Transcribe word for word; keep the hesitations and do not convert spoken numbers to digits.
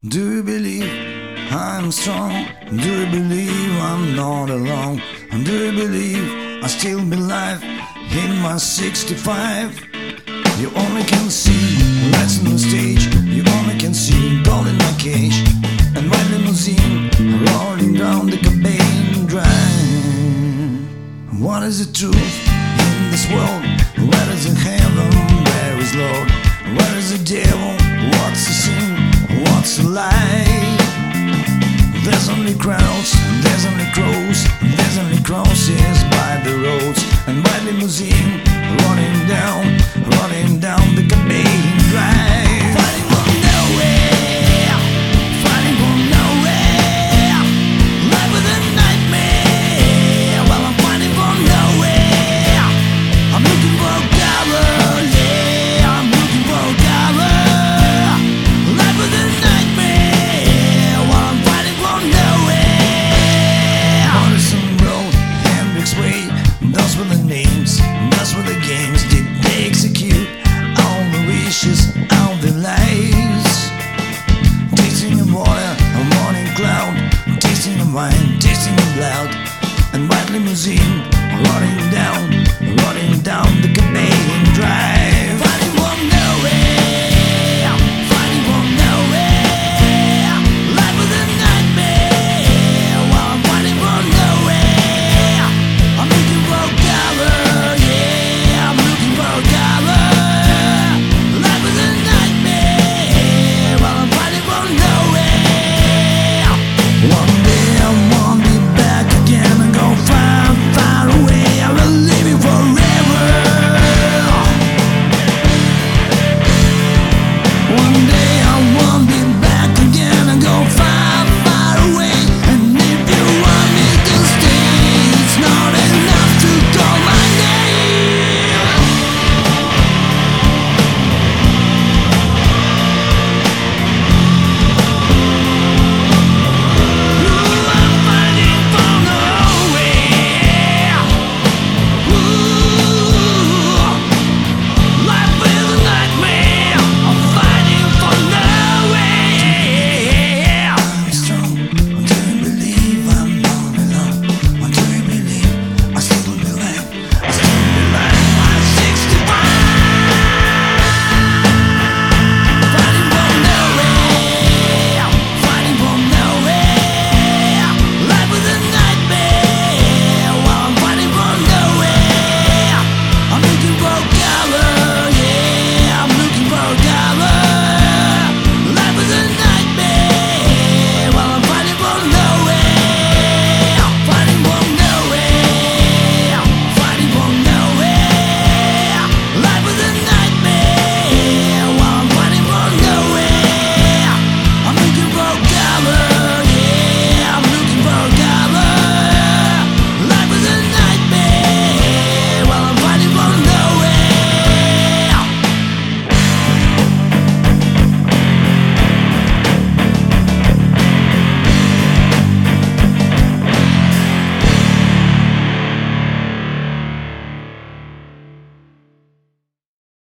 Do you believe I'm strong? Do you believe I'm not alone? Do you believe I still be alive in my sixty-five? You only can see lights on the stage. You only can see gold in my cage and my limousine rolling down the Cabane Drive. What is the truth in this world? Where is the heaven? Where is Lord? Where is the devil? What's the sin? What's a lie? There's only crowds, there's only crows, there's only crosses by the roads, and my limousine running down, running down the Cabane Drive.